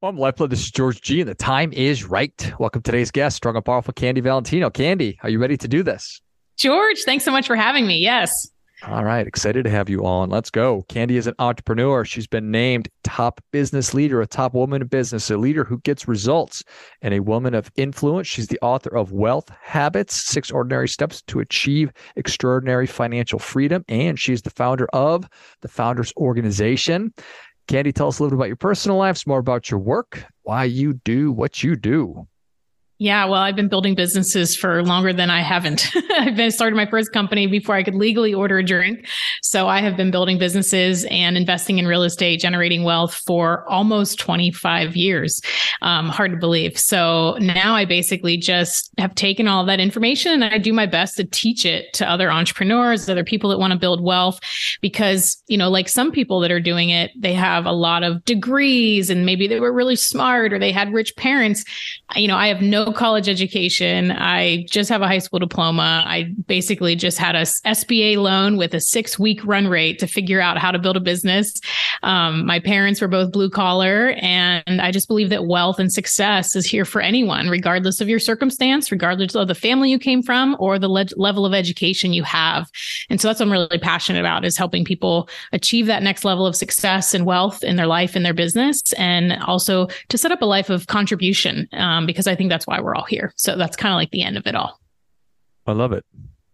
Welcome, Lifeblood. This is George G, and the time is right. Welcome to today's guest, strong and powerful Candy Valentino. Candy, are you ready to do this? George, thanks so much for having me. Yes. All right, excited to have you on. Let's go. Candy is an entrepreneur. She's been named top business leader, a top woman in business, a leader who gets results, and a woman of influence. She's the author of Wealth Habits, 6 Ordinary Steps to Achieve Extraordinary Financial Freedom, and she's the founder of the Founders Organization. Candy, tell us a little bit about your personal life, some more about your work, why you do what you do. Yeah, well, I've been building businesses for longer than I haven't. Started my first company before I could legally order a drink. So I have been building businesses and investing in real estate, generating wealth for almost 25 years. Hard to believe. So now I basically just have taken all of that information and I do my best to teach it to other entrepreneurs, other people that want to build wealth, because, like some people that are doing it, they have a lot of degrees and maybe they were really smart or they had rich parents. I have no college education. I just have a high school diploma. I basically just had a SBA loan with a 6-week run rate to figure out how to build a business. My parents were both blue collar, and I just believe that wealth and success is here for anyone, regardless of your circumstance, regardless of the family you came from or the level of education you have. And so that's what I'm really passionate about, is helping people achieve that next level of success and wealth in their life and their business, and also to set up a life of contribution, because I think that's why we're all here. So that's kind of like the end of it all. I love it.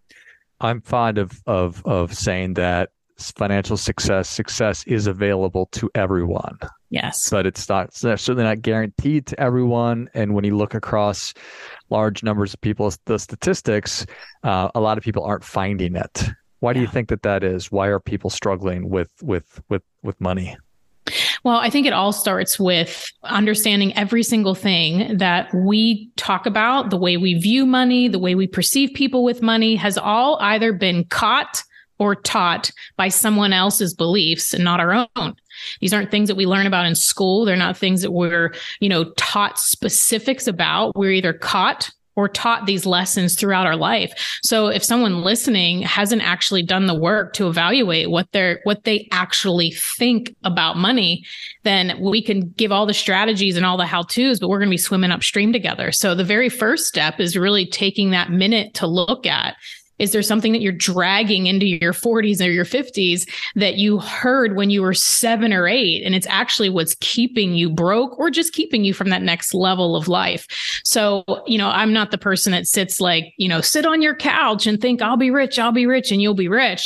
I'm fond of saying that financial success is available to everyone. Yes. But it's certainly not guaranteed to everyone. And when you look across large numbers of people, the statistics, a lot of people aren't finding it. Why do you think that is? Why are people struggling with money? Well, I think it all starts with understanding every single thing that we talk about, the way we view money, the way we perceive people with money, has all either been caught or taught by someone else's beliefs and not our own. These aren't things that we learn about in school. They're not things that we're, taught specifics about. We're either caught or taught these lessons throughout our life. So if someone listening hasn't actually done the work to evaluate what they actually think about money, then we can give all the strategies and all the how-tos, but we're going to be swimming upstream together. So the very first step is really taking that minute to look at, is there something that you're dragging into your 40s or your 50s that you heard when you were 7 or 8, and it's actually what's keeping you broke or just keeping you from that next level of life? So, I'm not the person that sits sit on your couch and think, I'll be rich, and you'll be rich.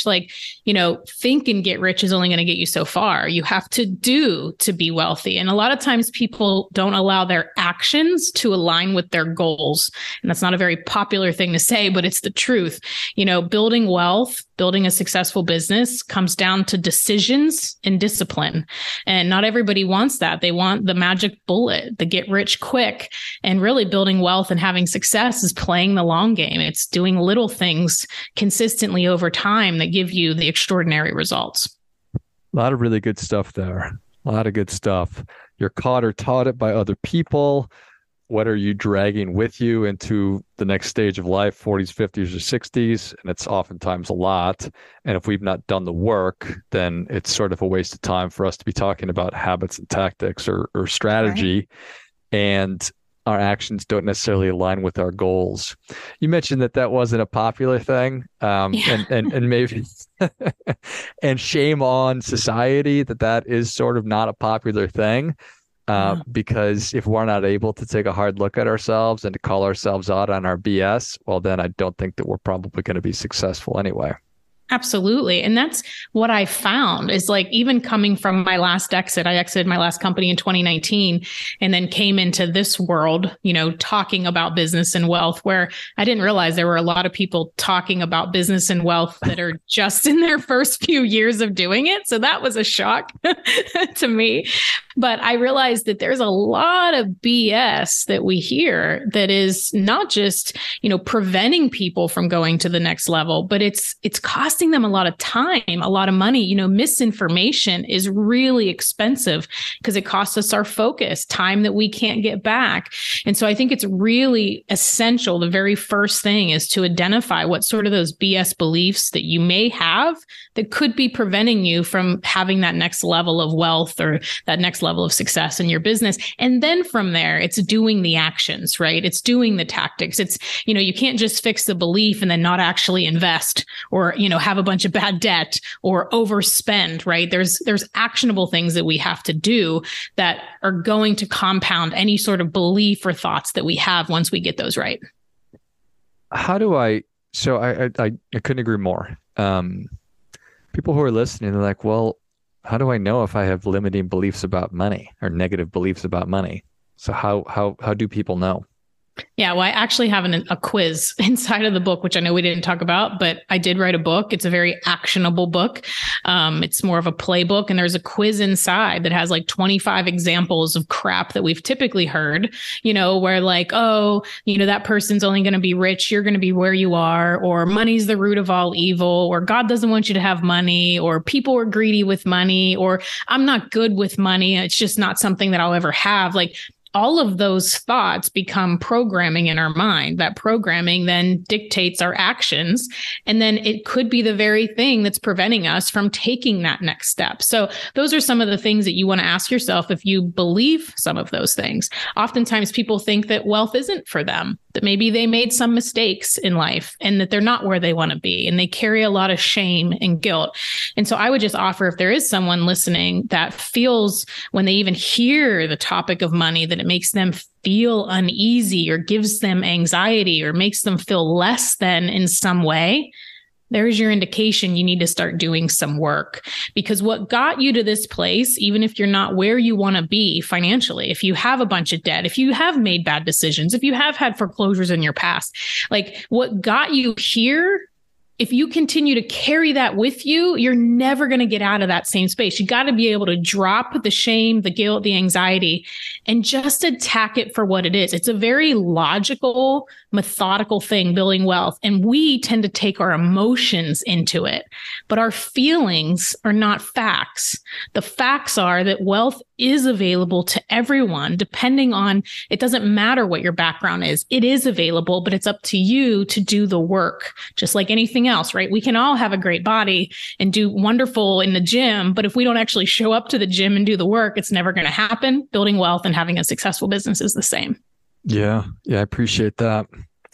Think and get rich is only going to get you so far. You have to do to be wealthy. And a lot of times people don't allow their actions to align with their goals. And that's not a very popular thing to say, but it's the truth. Building wealth, building a successful business comes down to decisions and discipline. And not everybody wants that. They want the magic bullet, the get rich quick. And really building wealth and having success is playing the long game. It's doing little things consistently over time that give you the extraordinary results. A lot of really good stuff there. A lot of good stuff. You're caught or taught it by other people. What are you dragging with you into the next stage of life, 40s, 50s, or 60s? And it's oftentimes a lot. And if we've not done the work, then it's sort of a waste of time for us to be talking about habits and tactics or strategy. Right. And our actions don't necessarily align with our goals. You mentioned that wasn't a popular thing, and maybe and shame on society that is sort of not a popular thing. Because if we're not able to take a hard look at ourselves and to call ourselves out on our BS, well, then I don't think that we're probably going to be successful anyway. Absolutely. And that's what I found is even coming from my last exit. I exited my last company in 2019 and then came into this world, talking about business and wealth, where I didn't realize there were a lot of people talking about business and wealth that are just in their first few years of doing it. So that was a shock to me. But I realized that there's a lot of BS that we hear that is not just, preventing people from going to the next level, but it's costing them a lot of time, a lot of money. Misinformation is really expensive because it costs us our focus, time that we can't get back. And so I think it's really essential. The very first thing is to identify what sort of those BS beliefs that you may have that could be preventing you from having that next level of wealth or that next level of success in your business. And then from there, it's doing the actions, right? It's doing the tactics. It's, you can't just fix the belief and then not actually invest or, have a bunch of bad debt or overspend, right? There's actionable things that we have to do that are going to compound any sort of belief or thoughts that we have once we get those right. So I couldn't agree more. People who are listening, they're like, well, how do I know if I have limiting beliefs about money or negative beliefs about money? So how do people know? Yeah, well, I actually have a quiz inside of the book, which I know we didn't talk about, but I did write a book. It's a very actionable book. It's more of a playbook, and there's a quiz inside that has like 25 examples of crap that we've typically heard, where like, oh, that person's only going to be rich. You're going to be where you are, or money's the root of all evil, or God doesn't want you to have money, or people are greedy with money, or I'm not good with money. It's just not something that I'll ever have. Like, all of those thoughts become programming in our mind. That programming then dictates our actions. And then it could be the very thing that's preventing us from taking that next step. So those are some of the things that you want to ask yourself if you believe some of those things. Oftentimes people think that wealth isn't for them, that maybe they made some mistakes in life and that they're not where they want to be. And they carry a lot of shame and guilt. And so I would just offer, if there is someone listening that feels when they even hear the topic of money, that it makes them feel uneasy or gives them anxiety or makes them feel less than in some way, there's your indication you need to start doing some work. Because what got you to this place, even if you're not where you want to be financially, if you have a bunch of debt, if you have made bad decisions, if you have had foreclosures in your past, like what got you here, if you continue to carry that with you, you're never going to get out of that same space. You got to be able to drop the shame, the guilt, the anxiety, and just attack it for what it is. It's a very logical, methodical thing, building wealth. And we tend to take our emotions into it, but our feelings are not facts. The facts are that wealth is available to everyone, depending on, it doesn't matter what your background is. It is available, but it's up to you to do the work, just like anything else, right? We can all have a great body and do wonderful in the gym, but if we don't actually show up to the gym and do the work, it's never going to happen. Building wealth and having a successful business is the same. Yeah, I appreciate that.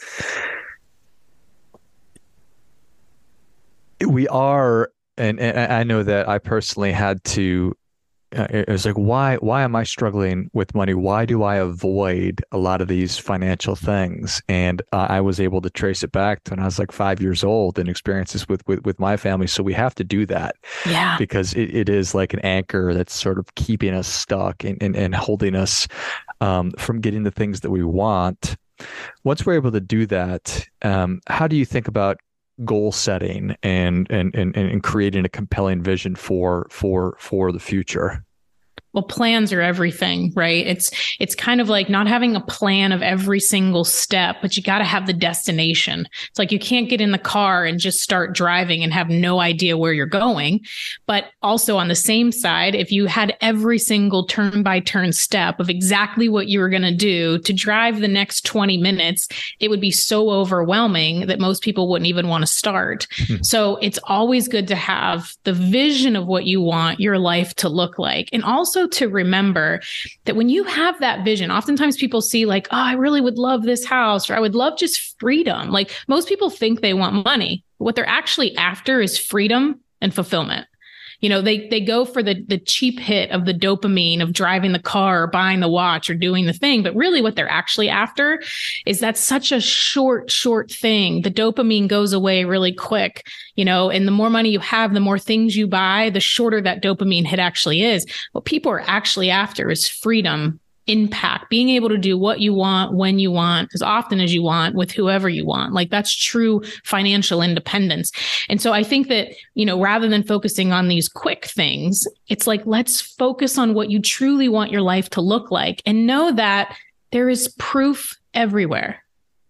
We are, and I know that I personally had to, it was like, why am I struggling with money? Why do I avoid a lot of these financial things? And I was able to trace it back to when I was like 5 years old and experiences with my family. So we have to do that. Yeah. Because it is like an anchor that's sort of keeping us stuck and holding us from getting the things that we want. Once we're able to do that, how do you think about goal setting and creating a compelling vision for the future? Well, plans are everything, right? It's kind of like not having a plan of every single step, but you got to have the destination. It's like you can't get in the car and just start driving and have no idea where you're going. But also on the same side, if you had every single turn by turn step of exactly what you were going to do to drive the next 20 minutes, it would be so overwhelming that most people wouldn't even want to start. So it's always good to have the vision of what you want your life to look like. And also to remember that when you have that vision, oftentimes people see like, oh, I really would love this house, or I would love just freedom. Like most people think they want money. What they're actually after is freedom and fulfillment. They go for the cheap hit of the dopamine of driving the car or buying the watch or doing the thing. But really what they're actually after is that's such a short thing. The dopamine goes away really quick, and the more money you have, the more things you buy, the shorter that dopamine hit actually is. What people are actually after is freedom, impact, being able to do what you want, when you want, as often as you want, with whoever you want. Like that's true financial independence. And so I think that, rather than focusing on these quick things, it's like, let's focus on what you truly want your life to look like and know that there is proof everywhere.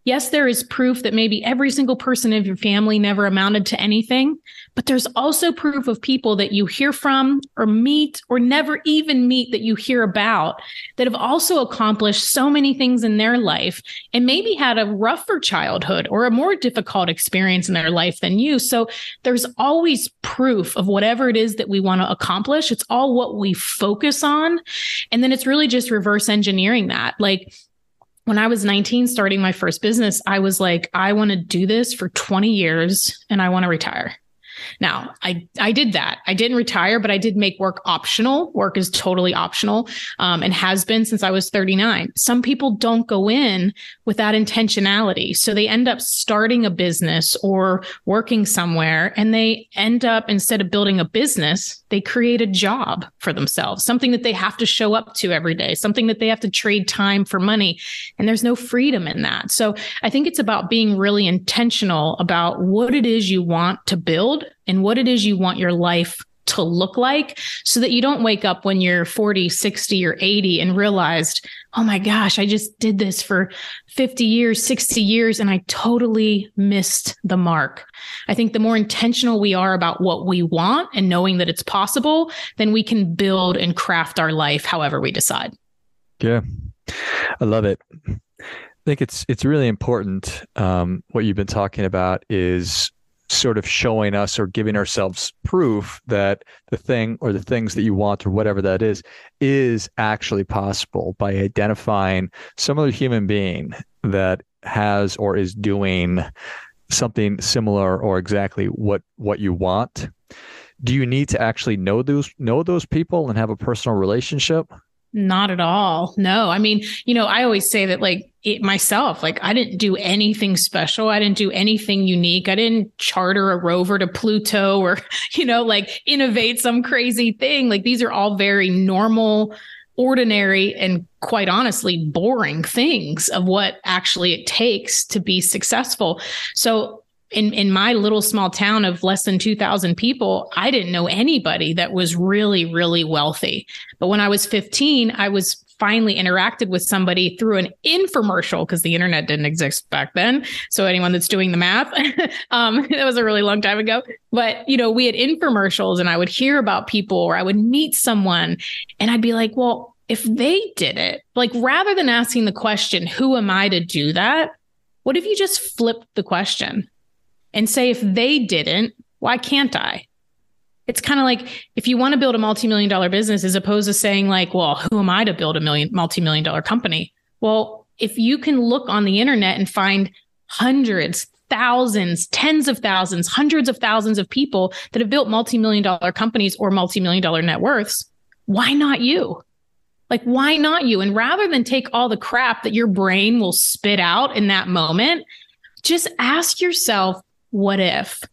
Yes, there is proof that maybe every single person of your family never amounted to anything, but there's also proof of people that you hear from or meet or never even meet that you hear about that have also accomplished so many things in their life and maybe had a rougher childhood or a more difficult experience in their life than you. So there's always proof of whatever it is that we want to accomplish. It's all what we focus on. And then it's really just reverse engineering that. Like, when I was 19, starting my first business, I was like, I want to do this for 20 years and I want to retire. Now, I did that. I didn't retire, but I did make work optional. Work is totally optional, and has been since I was 39. Some people don't go in with that intentionality. So they end up starting a business or working somewhere, and they end up, instead of building a business, they create a job for themselves, something that they have to show up to every day, something that they have to trade time for money. And there's no freedom in that. So I think it's about being really intentional about what it is you want to build and what it is you want your life to look like, so that you don't wake up when you're 40, 60, or 80 and realized, oh my gosh, I just did this for 50 years, 60 years, and I totally missed the mark. I think the more intentional we are about what we want and knowing that it's possible, then we can build and craft our life however we decide. Yeah, I love it. I think it's really important. What you've been talking about is sort of showing us or giving ourselves proof that the thing or the things that you want or whatever that is actually possible by identifying some other human being that has or is doing something similar or exactly what you want. Do you need to actually know those people and have a personal relationship? Not at all. No. I mean, I always say that myself, I didn't do anything special. I didn't do anything unique. I didn't charter a rover to Pluto or, innovate some crazy thing. These are all very normal, ordinary, and quite honestly, boring things of what actually it takes to be successful. So in my little small town of less than 2,000 people, I didn't know anybody that was really, really wealthy. But when I was 15, I was finally interacted with somebody through an infomercial, because the internet didn't exist back then. So anyone that's doing the math, that was a really long time ago. But, we had infomercials and I would hear about people or I would meet someone and I'd be like, well, if they did it, rather than asking the question, who am I to do that? What if you just flipped the question and say, if they didn't, why can't I? It's kind of like if you want to build a multi-million-dollar business, as opposed to saying well, who am I to build a multi-million-dollar company? Well, if you can look on the internet and find hundreds, thousands, tens of thousands, hundreds of thousands of people that have built multi-million-dollar companies or multi-million-dollar net worths, why not you? Why not you? And rather than take all the crap that your brain will spit out in that moment, just ask yourself, what if?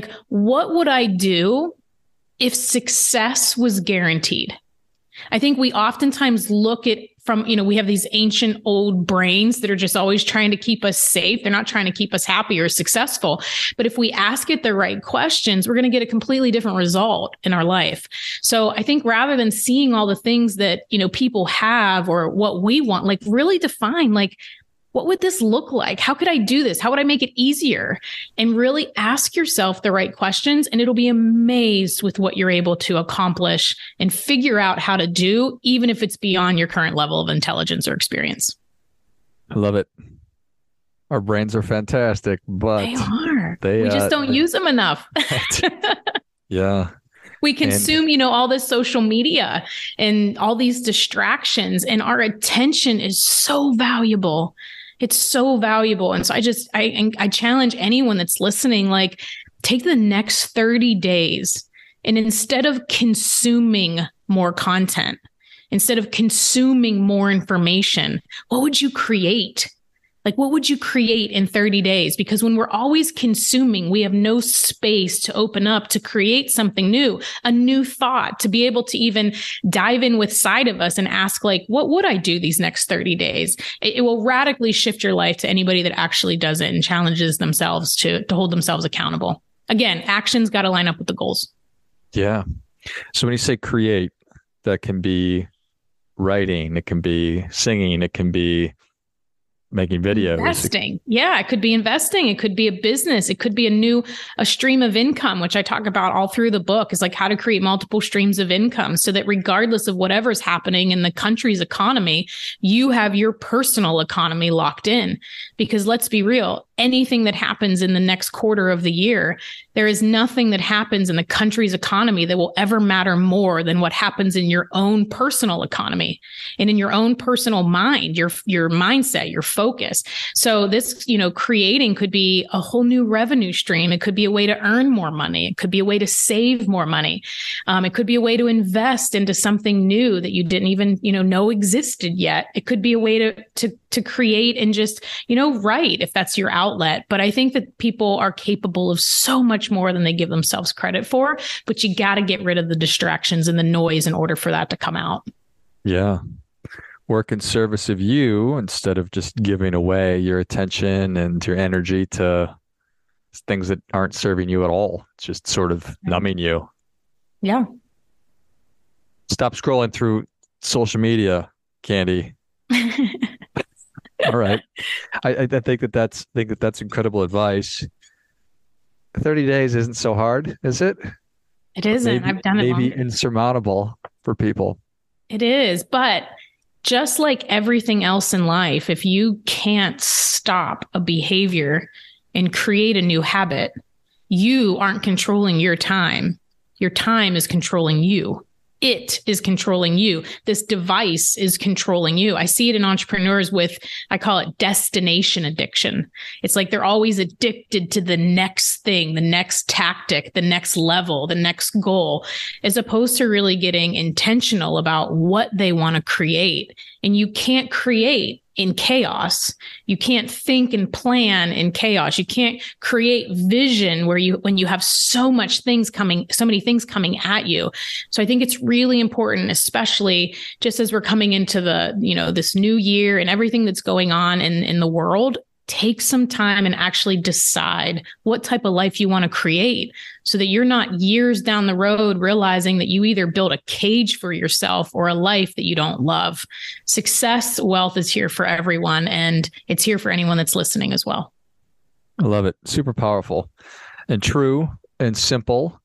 What would I do if success was guaranteed? I think we oftentimes look at we have these ancient old brains that are just always trying to keep us safe. They're not trying to keep us happy or successful. But if we ask it the right questions, we're going to get a completely different result in our life. So I think rather than seeing all the things that, people have or what we want, really define, what would this look like? How could I do this? How would I make it easier? And really ask yourself the right questions, and it'll be amazed with what you're able to accomplish and figure out how to do, even if it's beyond your current level of intelligence or experience. I love it. Our brains are fantastic, but they are. We just don't use them enough. Yeah. We consume, all this social media and all these distractions, and our attention is so valuable. It's so valuable. And so I challenge anyone that's listening, take the next 30 days and instead of consuming more content, instead of consuming more information, what would you create? What would you create in 30 days? Because when we're always consuming, we have no space to open up, to create something new, a new thought, to be able to even dive in with side of us and ask, what would I do these next 30 days? It will radically shift your life to anybody that actually does it and challenges themselves to hold themselves accountable. Again, actions got to line up with the goals. Yeah. So when you say create, that can be writing, it can be singing, it can be making videos. Investing. Yeah, it could be investing. It could be a business. It could be a stream of income, which I talk about all through the book, is like how to create multiple streams of income so that regardless of whatever's happening in the country's economy, you have your personal economy locked in. Because let's be real, anything that happens in the next quarter of the year, there is nothing that happens in the country's economy that will ever matter more than what happens in your own personal economy and in your own personal mind, your mindset, your focus. So this, creating could be a whole new revenue stream. It could be a way to earn more money. It could be a way to save more money. It could be a way to invest into something new that you didn't even, know existed yet. It could be a way to create and just, write if that's your outlet. But I think that people are capable of so much more than they give themselves credit for, but you got to get rid of the distractions and the noise in order for that to come out. Yeah. Work in service of you instead of just giving away your attention and your energy to things that aren't serving you at all. It's just sort of numbing you. Yeah. Stop scrolling through social media, Candy. All right. I think that's incredible advice. 30 days isn't so hard, is it? It isn't. I've done it. Maybe insurmountable for people. It is, but just like everything else in life, if you can't stop a behavior and create a new habit, you aren't controlling your time. Your time is controlling you. It is controlling you. This device is controlling you. I see it in entrepreneurs with, I call it destination addiction. It's like they're always addicted to the next thing, the next tactic, the next level, the next goal, as opposed to really getting intentional about what they want to create. And you can't create in chaos. You can't think and plan in chaos. You can't create vision when you have so many things coming at you. So I think it's really important, especially just as we're coming into the, this new year and everything that's going on in the world. Take some time and actually decide what type of life you want to create so that you're not years down the road realizing that you either built a cage for yourself or a life that you don't love. Success, wealth is here for everyone, and it's here for anyone that's listening as well. I love it. Super powerful and true and simple.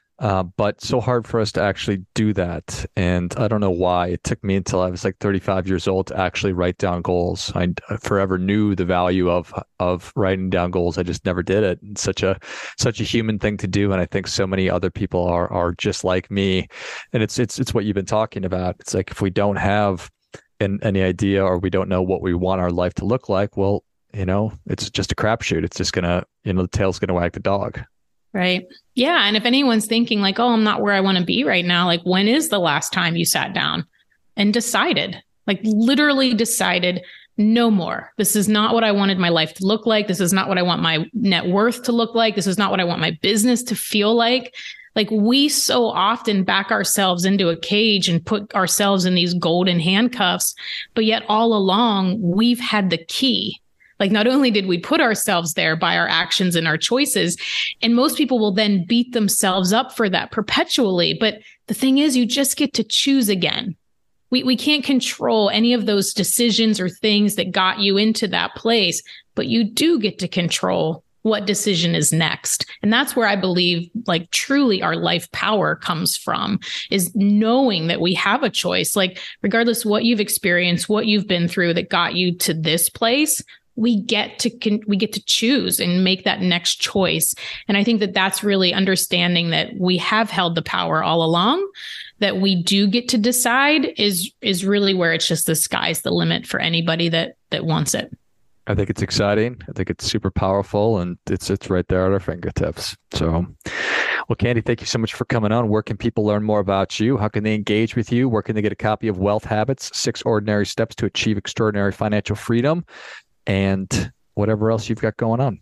But so hard for us to actually do that. And I don't know why. It took me until I was like 35 years old to actually write down goals. I forever knew the value of writing down goals. I just never did it. It's such a human thing to do. And I think so many other people are just like me. And it's what you've been talking about. It's like if we don't have any idea or we don't know what we want our life to look like, well, it's just a crapshoot. It's just gonna, the tail's gonna wag the dog. Right. Yeah. And if anyone's thinking like, oh, I'm not where I want to be right now, like when is the last time you sat down and decided, like literally decided, no more. This is not what I wanted my life to look like. This is not what I want my net worth to look like. This is not what I want my business to feel like. Like we so often back ourselves into a cage and put ourselves in these golden handcuffs, but yet all along we've had the key. Like not only did we put ourselves there by our actions and our choices, and most people will then beat themselves up for that perpetually. But the thing is, you just get to choose again. We can't control any of those decisions or things that got you into that place, but you do get to control what decision is next. And that's where I believe like truly our life power comes from, is knowing that we have a choice. Like regardless what you've experienced, what you've been through that got you to this place, we get to choose and make that next choice. And I think that that's really understanding that we have held the power all along, that we do get to decide is really where it's just the sky's the limit for anybody that wants it. I think it's exciting. I think it's super powerful, and it's right there at our fingertips. So, well, Candy, thank you so much for coming on. Where can people learn more about you? How can they engage with you? Where can they get a copy of Wealth Habits, 6 Ordinary Steps to Achieve Extraordinary Financial Freedom? And whatever else you've got going on?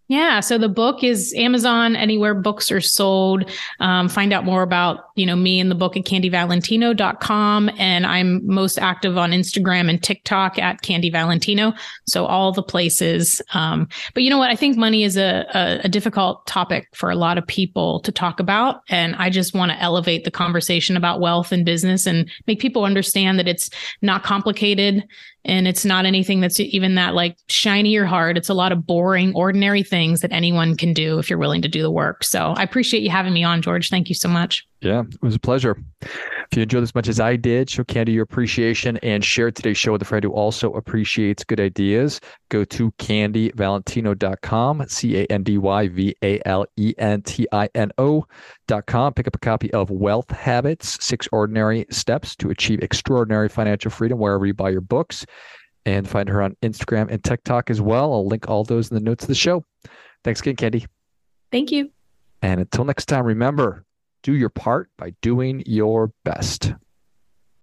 Yeah. So the book is Amazon, anywhere books are sold. Find out more about, me and the book at candyvalentino.com. And I'm most active on Instagram and TikTok at Candy Valentino. So all the places. But you know what? I think money is a difficult topic for a lot of people to talk about. And I just want to elevate the conversation about wealth and business and make people understand that it's not complicated. And it's not anything that's even that like shiny or hard. It's a lot of boring, ordinary things that anyone can do if you're willing to do the work. So I appreciate you having me on, George. Thank you so much. Yeah, it was a pleasure. If you enjoyed as much as I did, show Candy your appreciation and share today's show with a friend who also appreciates good ideas. Go to candyvalentino.com, candyvalentino.com. Pick up a copy of Wealth Habits, 6 Ordinary Steps to Achieve Extraordinary Financial Freedom, wherever you buy your books. And find her on Instagram and TikTok as well. I'll link all those in the notes of the show. Thanks again, Candy. Thank you. And until next time, remember, do your part by doing your best.